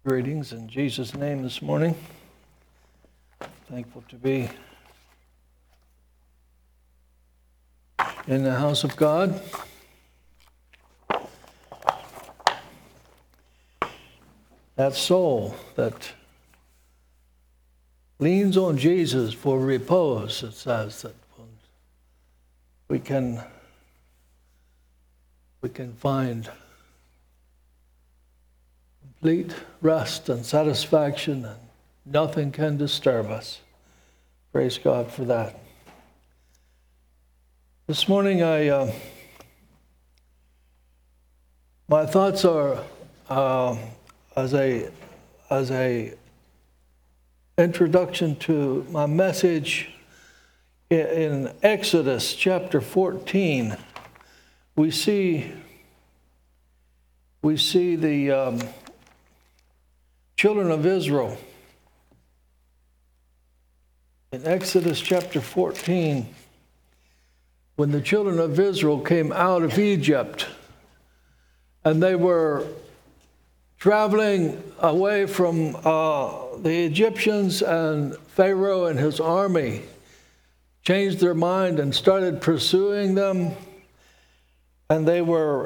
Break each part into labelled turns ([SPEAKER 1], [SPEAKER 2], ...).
[SPEAKER 1] Greetings in Jesus' name this morning. Thankful to be in the house of God. That soul that leans on Jesus for repose, it says that we can find complete rest and satisfaction, and nothing can disturb us. Praise God for that. This morning, my thoughts are as a introduction to my message in Exodus chapter 14. We see the children of Israel. In Exodus chapter 14, when the children of Israel came out of Egypt, and they were traveling away from the Egyptians, and Pharaoh and his army changed their mind and started pursuing them, and they were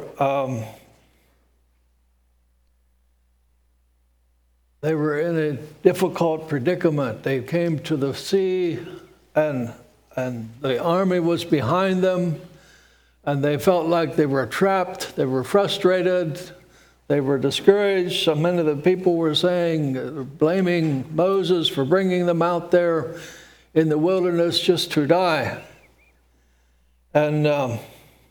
[SPEAKER 1] in a difficult predicament. They came to the sea, and the army was behind them, and they felt like they were trapped. They were frustrated. They wwere discouraged. So many of the people were blaming Moses for bringing them out there in the wilderness just to die. And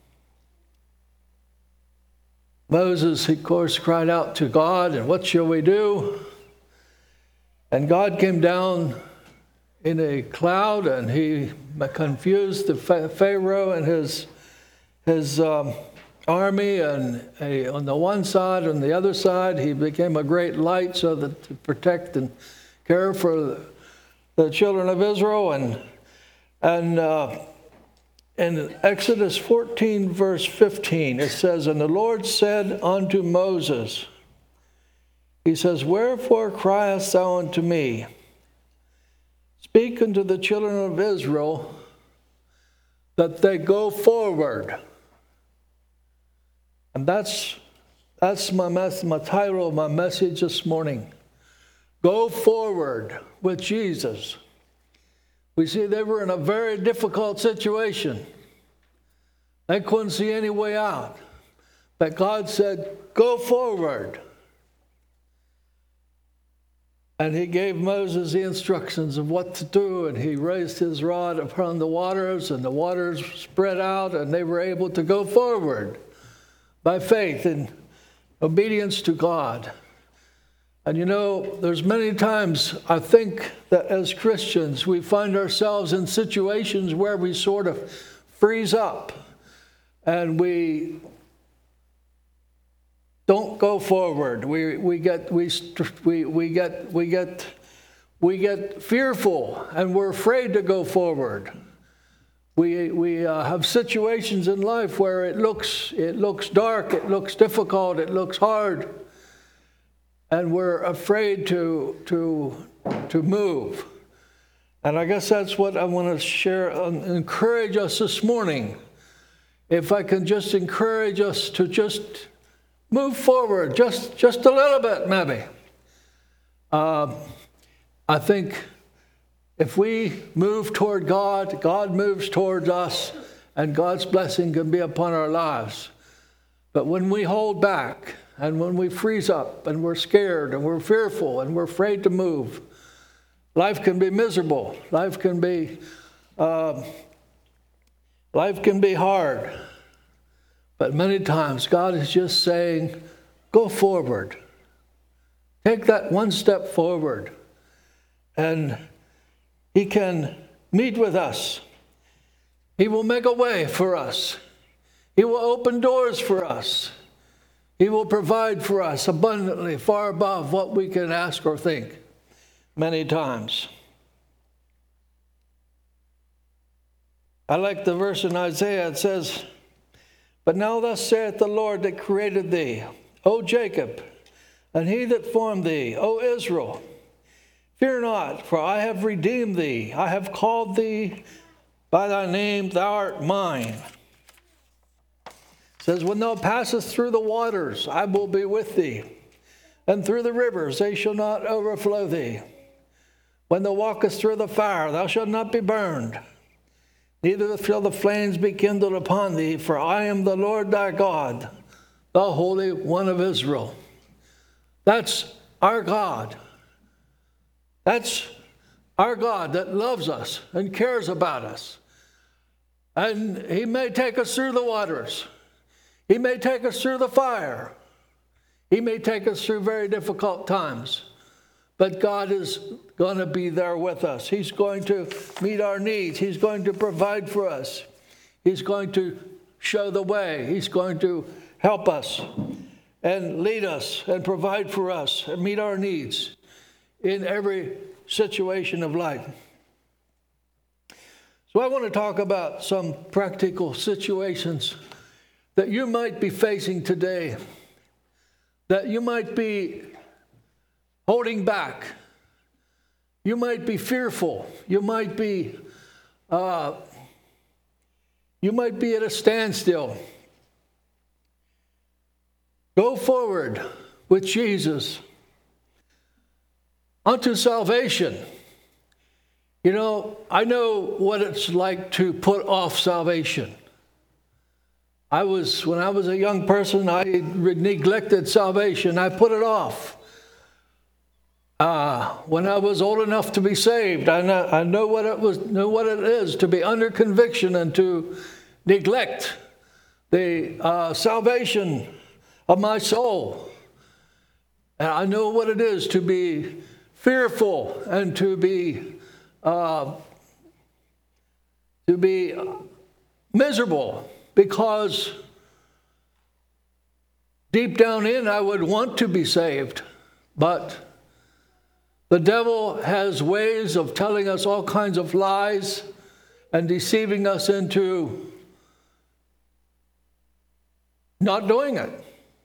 [SPEAKER 1] Moses, of course, cried out to God, and what shall we do? And God came down in a cloud, and he confused the Pharaoh and his army, and on the one side and the other side, he became a great light so that to protect and care for the children of Israel. And in Exodus 14, verse 15, it says, "And the Lord said unto Moses," he says, "Wherefore criest thou unto me? Speak unto the children of Israel that they go forward." And that's my title of my message this morning. Go forward with Jesus. We see they were in a very difficult situation. They couldn't see any way out. But God said, go forward. And he gave Moses the instructions of what to do, and he raised his rod upon the waters, and the waters spread out, and they were able to go forward by faith and obedience to God. And you know, there's many times I think that as Christians we find ourselves in situations where we sort of freeze up and we don't go forward. We get fearful, and we're afraid to go forward. We have situations in life where it looks dark, it looks difficult, it looks hard, and we're afraid to move. And I guess that's what I want to share and encourage us this morning. If I can just encourage us to just move forward, just a little bit, maybe. I think if we move toward God, God moves towards us, and God's blessing can be upon our lives. But when we hold back, and when we freeze up, and we're scared, and we're fearful, and we're afraid to move, life can be miserable. Life can be hard. But many times God is just saying, go forward. Take that one step forward. And he can meet with us. He will make a way for us. He will open doors for us. He will provide for us abundantly, far above what we can ask or think many times. I like the verse in Isaiah. It says, "But now thus saith the Lord that created thee, O Jacob, and he that formed thee, O Israel. Fear not, for I have redeemed thee. I have called thee by thy name, thou art mine. It says, when thou passest through the waters, I will be with thee. And through the rivers, they shall not overflow thee. When thou walkest through the fire, thou shalt not be burned. Neither shall the flames be kindled upon thee, for I am the Lord thy God, the Holy One of Israel. That's our God. That's our God that loves us and cares about us. And he may take us through the waters. He may take us through the fire. He may take us through very difficult times. But God is going to be there with us. He's going to meet our needs. He's going to provide for us. He's going to show the way. He's going to help us and lead us and provide for us and meet our needs in every situation of life. So I want to talk about some practical situations that you might be facing today, that you might be holding back. You might be fearful. You might be at a standstill. Go forward with Jesus unto salvation. You know, I know what it's like to put off salvation. When I was a young person, I neglected salvation. I put it off. When I was old enough to be saved, I know what it is to be under conviction and to neglect the salvation of my soul. And I know what it is to be fearful and to be miserable, because deep down in I would want to be saved, but the devil has ways of telling us all kinds of lies and deceiving us into not doing it.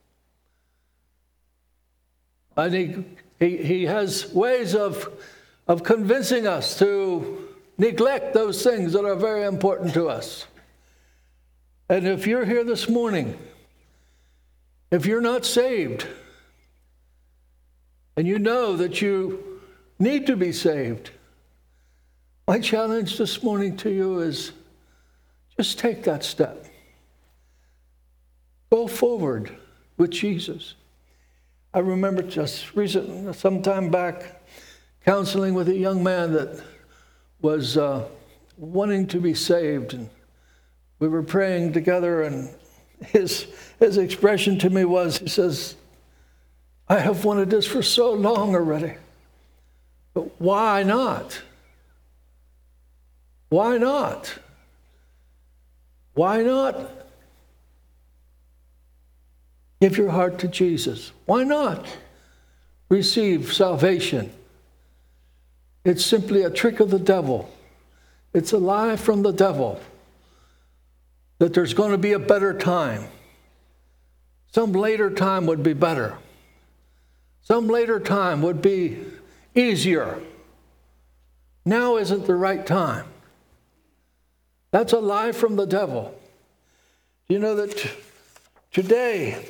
[SPEAKER 1] And he has ways of convincing us to neglect those things that are very important to us. And if you're here this morning, if you're not saved, and you know that you need to be saved, my challenge this morning to you is just take that step. Go forward with Jesus. I remember just recently, some time back, counseling with a young man that was wanting to be saved, and we were praying together, and his expression to me was, he says, I have wanted this for so long already, but why not? Why not? Why not give your heart to Jesus? Why not receive salvation? It's simply a trick of the devil. It's a lie from the devil that there's going to be a better time. Some later time would be better. Some later time would be easier. Now isn't the right time. That's a lie from the devil. You know that today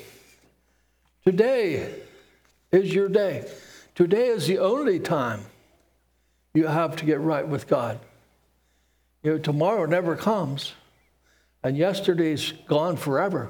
[SPEAKER 1] is your day. Today is the only time you have to get right with God. You know, tomorrow never comes, and yesterday's gone forever.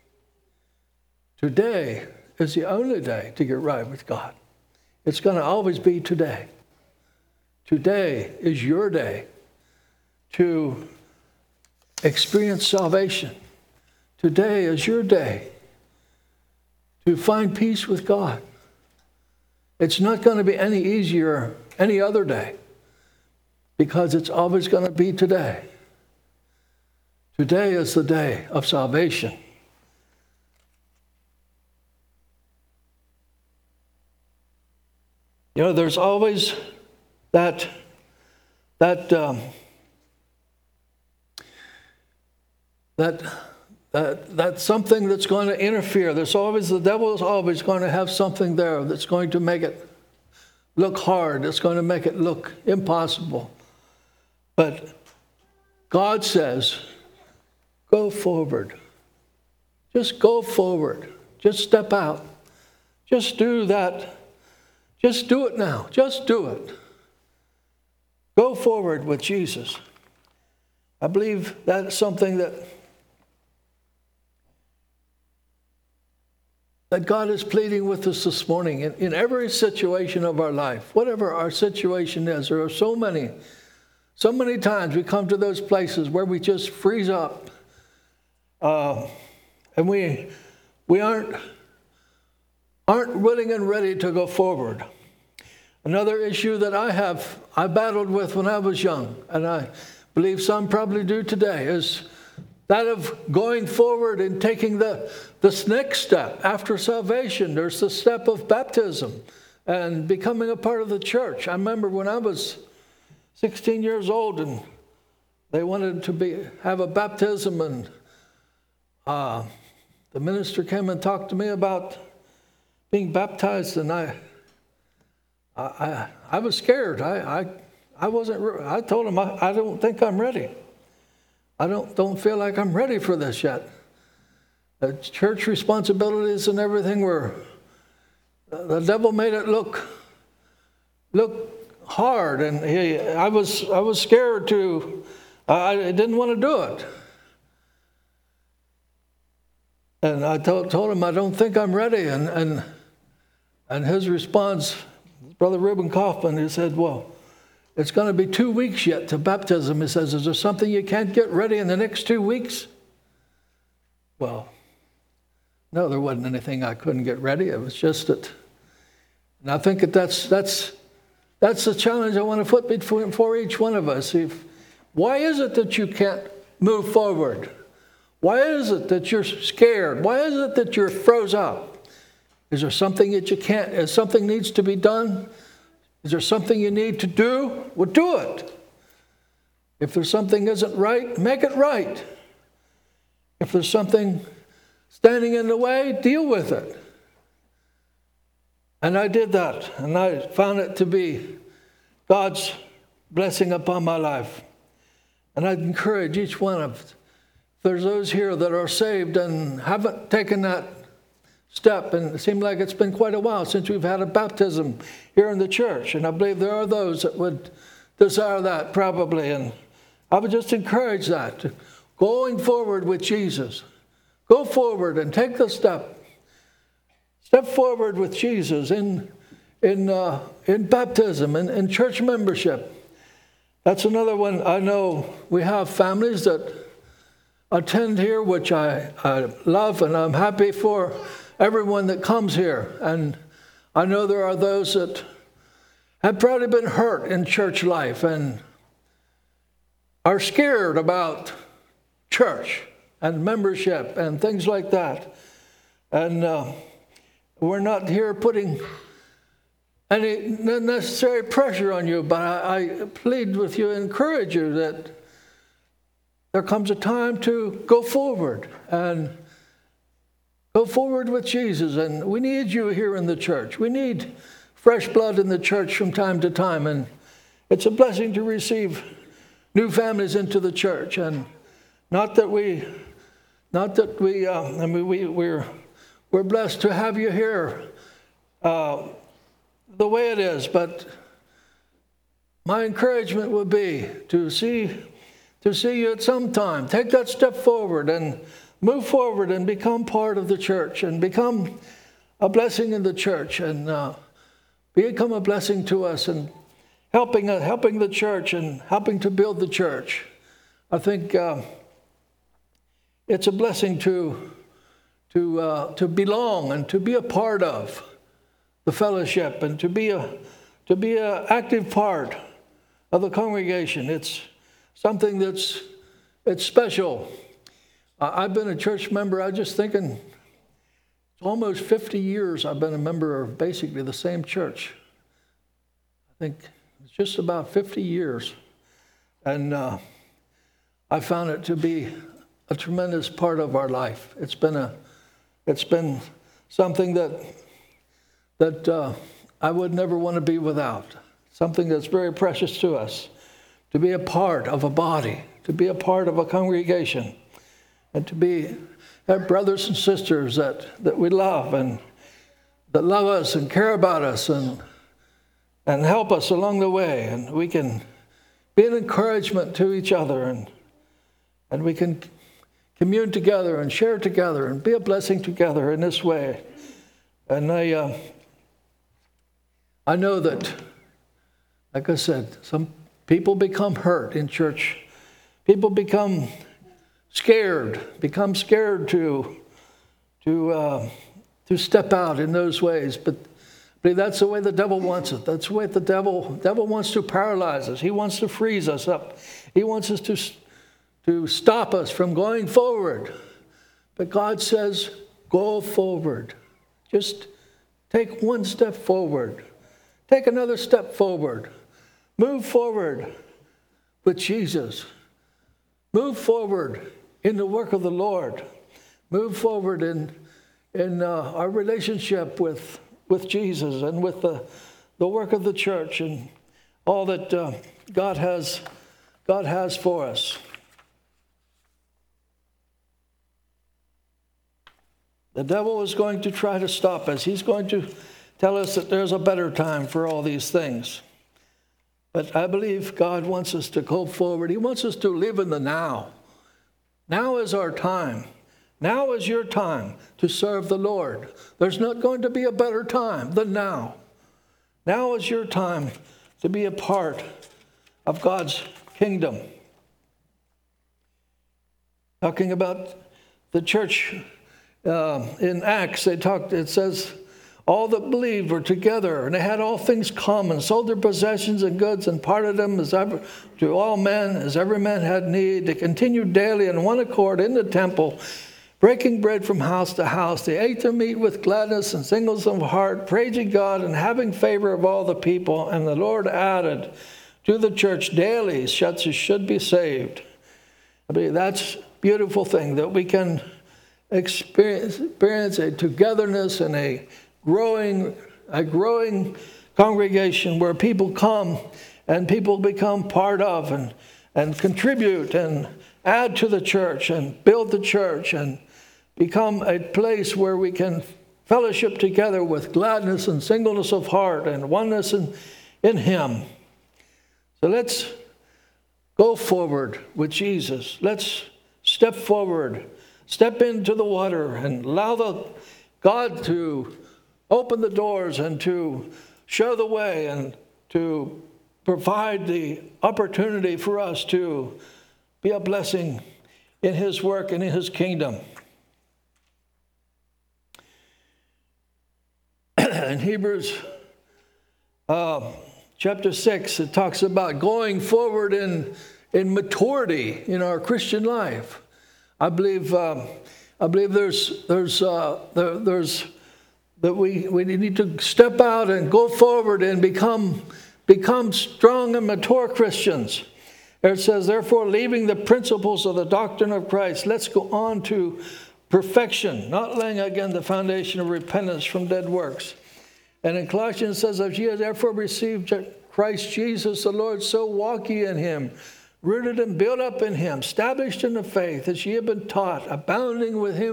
[SPEAKER 1] Today is the only day to get right with God. It's going to always be today. Today is your day to experience salvation. Today is your day to find peace with God. It's not going to be any easier any other day, because it's always going to be today. Today is the day of salvation. You know, there's always that that's something that's going to interfere. The devil is always going to have something there that's going to make it look hard. It's going to make it look impossible. But God says, go forward. Just go forward. Just step out. Just do that. Just do it now. Just do it. Go forward with Jesus. I believe that's something that God is pleading with us this morning in every situation of our life, whatever our situation is. There are so many times we come to those places where we just freeze up, and we aren't willing and ready to go forward. Another issue that I battled with when I was young, and I believe some probably do today, is that of going forward and taking the next step after salvation. There's the step of baptism and becoming a part of the church. I remember when I was 16 years old and they wanted to have a baptism, and the minister came and talked to me about being baptized, and I was scared. I told him I don't think I'm ready. I don't feel like I'm ready for this yet. The church responsibilities and everything the devil made it look hard, and I was scared to. I didn't want to do it, and I told him I don't think I'm ready, and his response, Brother Reuben Kaufman, he said, well, it's going to be 2 weeks yet to baptism. He says, is there something you can't get ready in the next 2 weeks? Well, no, there wasn't anything I couldn't get ready. It was just that, and I think that's the challenge I want to put before each one of us. Why is it that you can't move forward? Why is it that you're scared? Why is it that you're froze up? Is there something that you can't, if something needs to be done? Is there something you need to do? Well, do it. If there's something isn't right, make it right. If there's something standing in the way, deal with it. And I did that, and I found it to be God's blessing upon my life. And I'd encourage each one of, if there's those here that are saved and haven't taken that step, and it seemed like it's been quite a while since we've had a baptism here in the church, and I believe there are those that would desire that probably, and I would just encourage that, going forward with Jesus. Go forward and take the step. Step forward with Jesus in baptism and in church membership. That's another one. I know we have families that attend here, which I love, and I'm happy for everyone that comes here. And I know there are those that have probably been hurt in church life and are scared about church and membership and things like that. And we're not here putting any necessary pressure on you, but I plead with you, encourage you that there comes a time to go forward and go forward with Jesus. And we need you here in the church. We need fresh blood in the church from time to time. And it's a blessing to receive new families into the church. And we're blessed to have you here the way it is. But my encouragement would be to see you at some time. Take that step forward and move forward and become part of the church and become a blessing in the church and become a blessing to us and helping the church and helping to build the church. I think it's a blessing to belong and to be a part of the fellowship and to be an active part of the congregation. It's something it's special. I've been a church member, I was just thinking, it's almost 50 years I've been a member of basically the same church. I think it's just about 50 years. And I found it to be a tremendous part of our life. It's been something that I would never want to be without. Something that's very precious to us, to be a part of a body, to be a part of a congregation, and to have brothers and sisters that we love and that love us and care about us and help us along the way. And we can be an encouragement to each other, and we can commune together and share together and be a blessing together in this way. And I know that, like I said, some people become hurt in church. People become scared to step out in those ways. But that's the way the devil wants it. That's the way the devil wants to paralyze us. He wants to freeze us up. He wants us to stop us from going forward. But God says, go forward. Just take one step forward. Take another step forward. Move forward with Jesus. Move forward in the work of the Lord. Move forward in our relationship with Jesus and with the work of the church and all that God has for us. The devil is going to try to stop us. He's going to tell us that there's a better time for all these things. But I believe God wants us to go forward. He wants us to live in the now. Now is our time. Now is your time to serve the Lord. There's not going to be a better time than now. Now is your time to be a part of God's kingdom. Talking about the church in Acts, it says, all that believed were together, and they had all things common, sold their possessions and goods, and parted them to all men, as every man had need. They continued daily in one accord in the temple, breaking bread from house to house. They ate their meat with gladness and singleness of heart, praising God and having favor of all the people. And the Lord added to the church daily such as should be saved. I mean, that's a beautiful thing, that we can experience a togetherness and a growing congregation where people come and people become part of and contribute and add to the church and build the church and become a place where we can fellowship together with gladness and singleness of heart and oneness in Him. So let's go forward with Jesus. Let's step forward, step into the water and allow God to open the doors and to show the way and to provide the opportunity for us to be a blessing in His work and in His kingdom. In Hebrews chapter 6, it talks about going forward in maturity in our Christian life. I believe there's that we need to step out and go forward and become strong and mature Christians. It says, therefore, leaving the principles of the doctrine of Christ, let's go on to perfection, not laying again the foundation of repentance from dead works. And in Colossians it says, if ye have therefore received Christ Jesus the Lord, so walk ye in Him, rooted and built up in Him, established in the faith as ye have been taught, abounding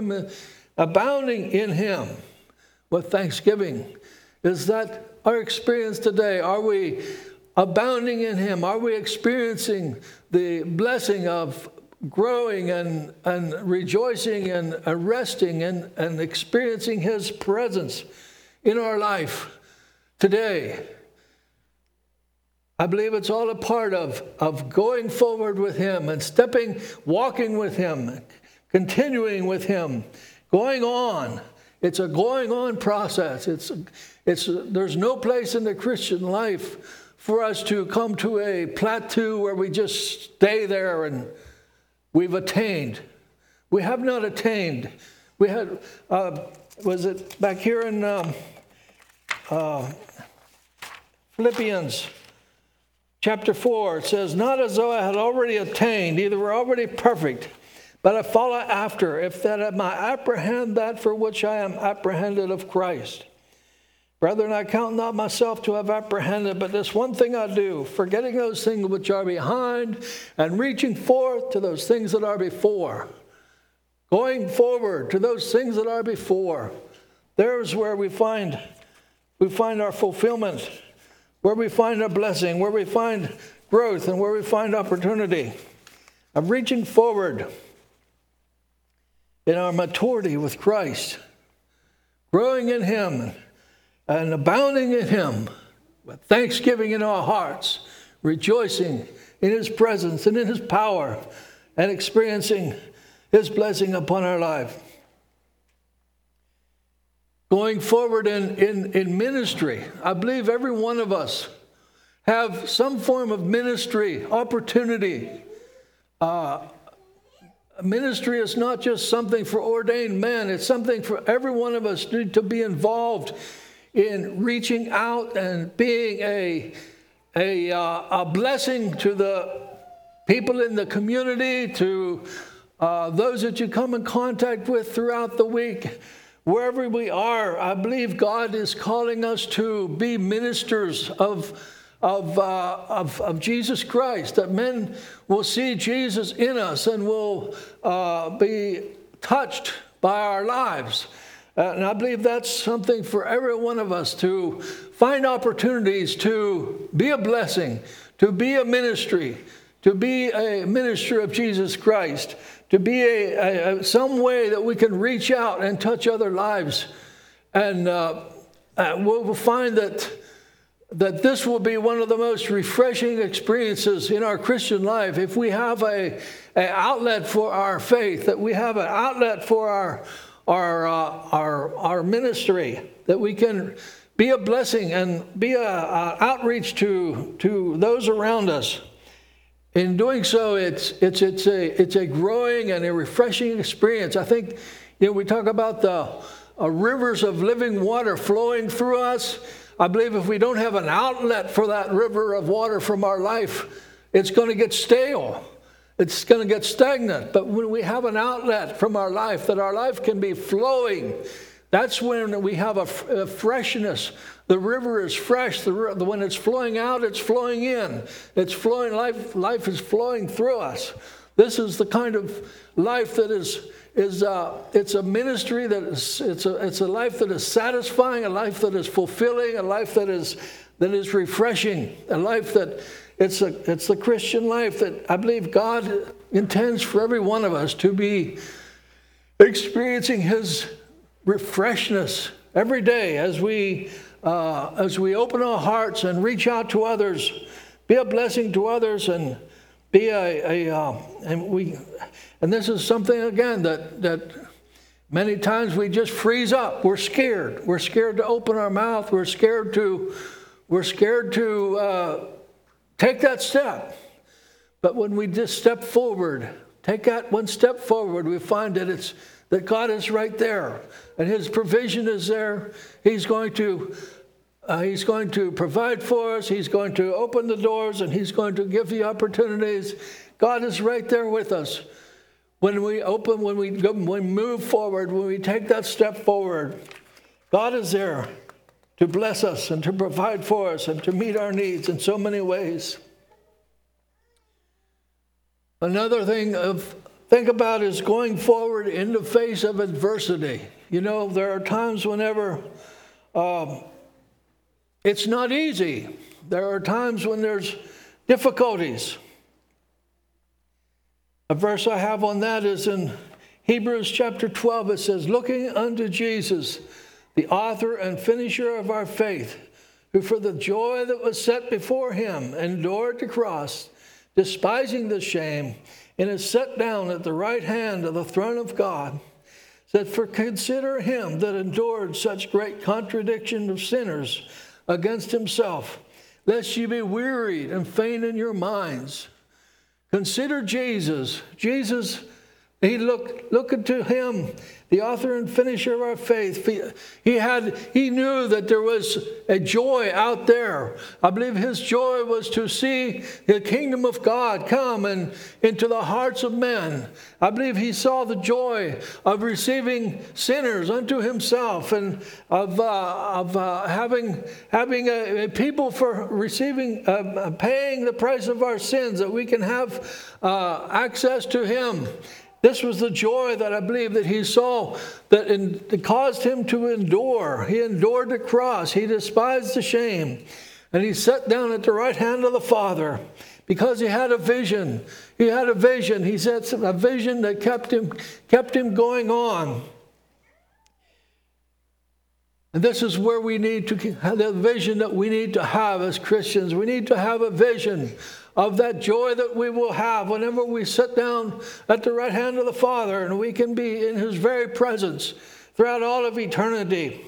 [SPEAKER 1] in Him. With thanksgiving. Is that our experience today? Are we abounding in Him? Are we experiencing the blessing of growing and rejoicing and resting and experiencing His presence in our life today? I believe it's all a part of going forward with Him and walking with Him, continuing with Him, going on. It's a going on process. There's no place in the Christian life for us to come to a plateau where we just stay there and we've attained. We have not attained. We had, was it back here in Philippians chapter 4, it says, not as though I had already attained, either were already perfect, but I follow after, if that I might apprehend that for which I am apprehended of Christ. Brethren, I count not myself to have apprehended, but this one thing I do, forgetting those things which are behind, and reaching forth to those things that are before. Going forward to those things that are before. There's where we find our fulfillment, where we find our blessing, where we find growth, and where we find opportunity. I'm reaching forward in our maturity with Christ, growing in Him and abounding in Him, with thanksgiving in our hearts, rejoicing in His presence and in His power, and experiencing His blessing upon our life. Going forward in ministry, I believe every one of us have some form of ministry opportunity. Ministry is not just something for ordained men. It's something for every one of us to be involved in reaching out and being a blessing to the people in the community, to those that you come in contact with throughout the week. Wherever we are, I believe God is calling us to be ministers of Jesus Christ, that men will see Jesus in us and will be touched by our lives. And I believe that's something for every one of us, to find opportunities to be a blessing, to be a ministry, to be a minister of Jesus Christ, to be some way that we can reach out and touch other lives. And we'll find that this will be one of the most refreshing experiences in our Christian life if we have an outlet for our faith, that we have an outlet for our ministry, that we can be a blessing and be an outreach to those around us. In doing so, it's a growing and a refreshing experience. I think, we talk about the rivers of living water flowing through us. I believe if we don't have an outlet for that river of water from our life, it's going to get stale. It's going to get stagnant. But when we have an outlet from our life, that our life can be flowing, that's when we have a freshness. The river is fresh. When it's flowing out, it's flowing in. It's flowing. Life is flowing through us. This is the kind of life that it's a ministry that it's a life that is satisfying, a life that is fulfilling, a life that is refreshing, a life that it's the Christian life that I believe God intends for every one of us to be experiencing His refreshness every day as we open our hearts and reach out to others, be a blessing to others, and be and this is something again that many times we just freeze up. We're scared. We're scared to open our mouth. We're scared to take that step. But when we just step forward, take that one step forward, we find that God is right there, and His provision is there. He's going to provide for us. He's going to open the doors, and He's going to give the opportunities. God is right there with us. When we move forward, when we take that step forward, God is there to bless us and to provide for us and to meet our needs in so many ways. Another thing think about is going forward in the face of adversity. There are times whenever it's not easy. There are times when there's difficulties. A verse I have on that is in Hebrews chapter 12. It says, looking unto Jesus, the author and finisher of our faith, who for the joy that was set before Him endured the cross, despising the shame, and is set down at the right hand of the throne of God. Said, for consider Him that endured such great contradiction of sinners against Himself, lest ye be wearied and faint in your minds. Consider Jesus. Jesus He looked to him, the author and finisher of our faith. He knew that there was a joy out there. I believe his joy was to see the kingdom of God come into the hearts of men. I believe he saw the joy of receiving sinners unto himself, and of having a people for receiving, paying the price of our sins, that we can have access to him. This was the joy that I believe that he saw, that it caused him to endure. He endured the cross. He despised the shame. And he sat down at the right hand of the Father because he had a vision. He had a vision. He said a vision that kept him going on. And this is where we need to have the vision that we need to have as Christians. We need to have a vision of that joy that we will have whenever we sit down at the right hand of the Father, and we can be in his very presence throughout all of eternity.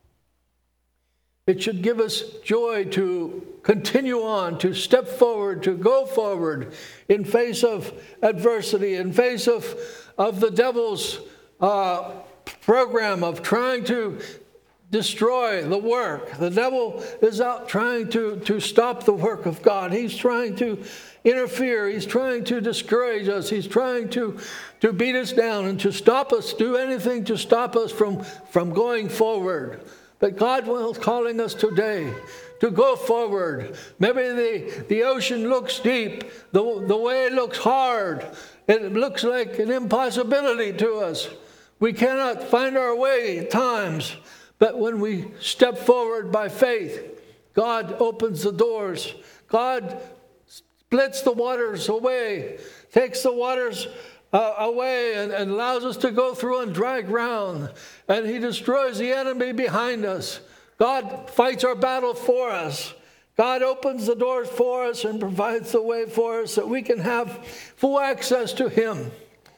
[SPEAKER 1] It should give us joy to continue on, to step forward, to go forward in face of adversity, in face of the devil's program of trying to destroy the work. The devil is out trying to stop the work of God. He's trying to interfere. He's trying to discourage us. He's trying to beat us down and to stop us, do anything to stop us from going forward. But God is calling us today to go forward. Maybe the ocean looks deep. The way looks hard. It looks like an impossibility to us. We cannot find our way at times. But when we step forward by faith, God opens the doors. God splits the waters away, takes the waters away and allows us to go through on dry ground. And he destroys the enemy behind us. God fights our battle for us. God opens the doors for us and provides the way for us that we can have full access to him.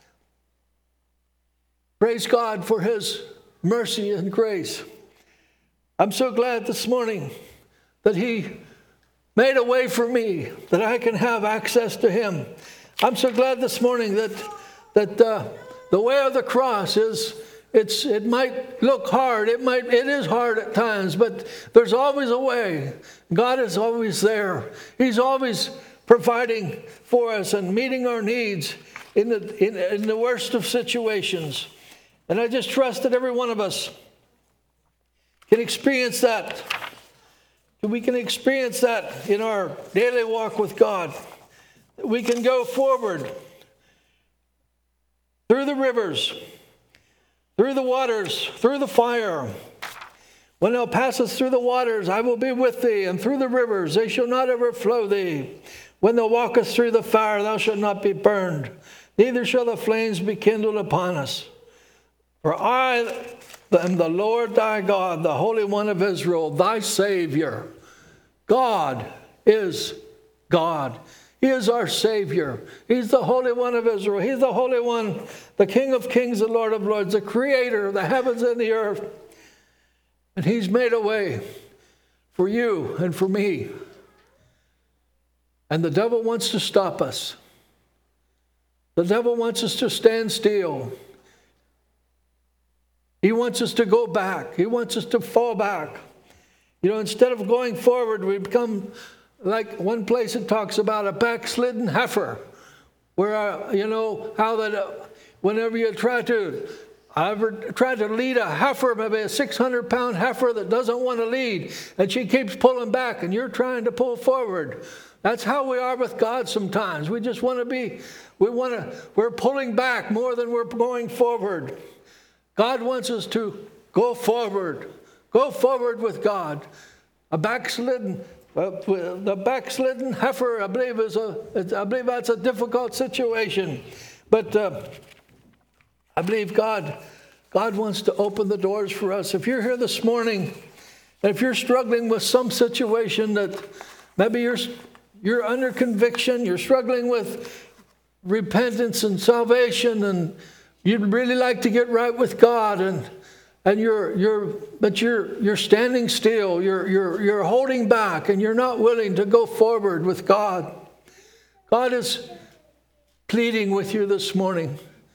[SPEAKER 1] Praise God for his mercy and grace. I'm so glad this morning that he made a way for me, that I can have access to him. I'm so glad this morning that the way of the cross it might look hard. It is hard at times, but there's always a way. God is always there. He's always providing for us and meeting our needs in the worst of situations. And I just trust that every one of us can experience that. We can experience that in our daily walk with God. We can go forward through the rivers, through the waters, through the fire. When thou passest through the waters, I will be with thee, and through the rivers, they shall not overflow thee. When thou walkest through the fire, thou shalt not be burned, neither shall the flames be kindled upon us. For I am the Lord thy God, the Holy One of Israel, thy Savior. God is God. He is our Savior. He's the Holy One of Israel. He's the Holy One, the King of kings, the Lord of lords, the Creator of the heavens and the earth. And he's made a way for you and for me. And the devil wants to stop us. The devil wants us to stand still. He wants us to go back. He wants us to fall back. Instead of going forward, we become like one place it talks about a backslidden heifer, where, how that whenever you try to lead a heifer, maybe a 600-pound heifer that doesn't want to lead, and she keeps pulling back, and you're trying to pull forward. That's how we are with God sometimes. We just want to be, we're pulling back more than we're going forward. God wants us to go forward with God. The backslidden heifer, I believe that's a difficult situation, but I believe God wants to open the doors for us. If you're here this morning, and if you're struggling with some situation that maybe you're under conviction, you're struggling with repentance and salvation, and you'd really like to get right with God, and you're standing still, you're holding back, and you're not willing to go forward with God. God is pleading with you this morning.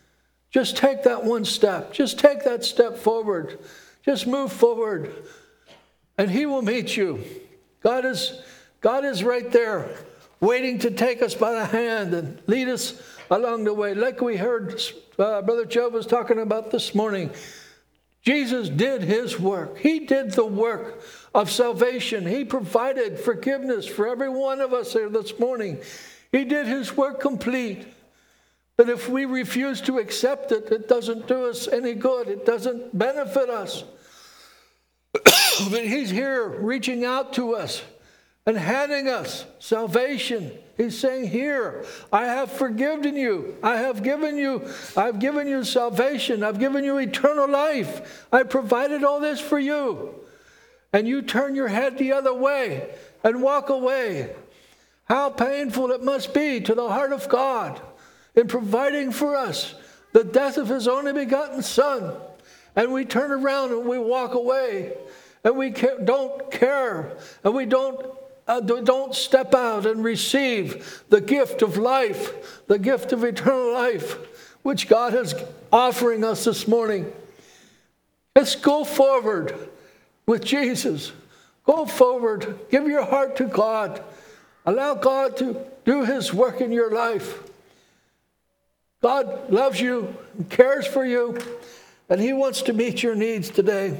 [SPEAKER 1] Just take that one step. Just take that step forward. Just move forward, and he will meet you. God is right there, waiting to take us by the hand and lead us along the way. Like we heard Brother Joe was talking about this morning, Jesus did his work. He did the work of salvation. He provided forgiveness for every one of us here this morning. He did his work complete. But if we refuse to accept it, it doesn't do us any good. It doesn't benefit us. But he's here reaching out to us and handing us salvation. He's saying, here, I have forgiven you. I've given you salvation. I've given you eternal life. I provided all this for you. And you turn your head the other way and walk away. How painful it must be to the heart of God in providing for us the death of his only begotten Son. And we turn around and we walk away. And we don't care. And we don't step out and receive the gift of life, the gift of eternal life, which God is offering us this morning. Let's go forward with Jesus. Go forward. Give your heart to God. Allow God to do his work in your life. God loves you and cares for you, and he wants to meet your needs today.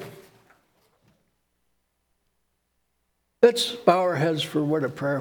[SPEAKER 1] Let's bow our heads for a word of prayer.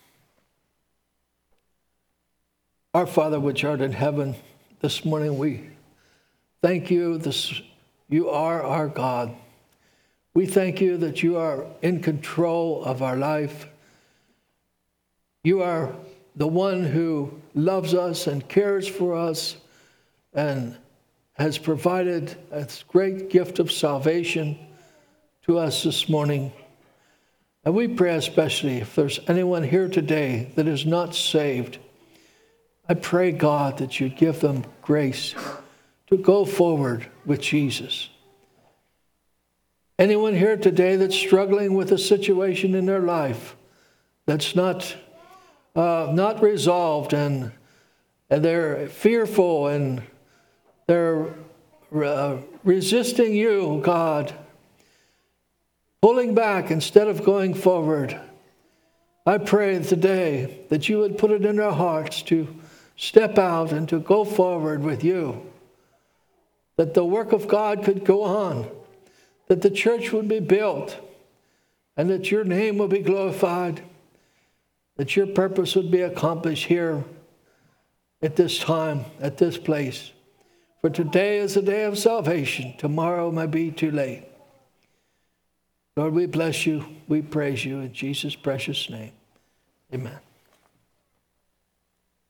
[SPEAKER 1] Our Father which art in heaven, this morning we thank you. You are our God. We thank you that you are in control of our life. You are the one who loves us and cares for us and has provided a great gift of salvation to us this morning. And we pray especially if there's anyone here today that is not saved, I pray, God, that you give them grace to go forward with Jesus. Anyone here today that's struggling with a situation in their life that's not resolved and they're fearful and they're resisting you, God, pulling back instead of going forward. I pray today that you would put it in their hearts to step out and to go forward with you, that the work of God could go on, that the church would be built, and that your name would be glorified, that your purpose would be accomplished here at this time, at this place. For today is a day of salvation. Tomorrow may be too late. Lord, we bless you. We praise you in Jesus' precious name. Amen.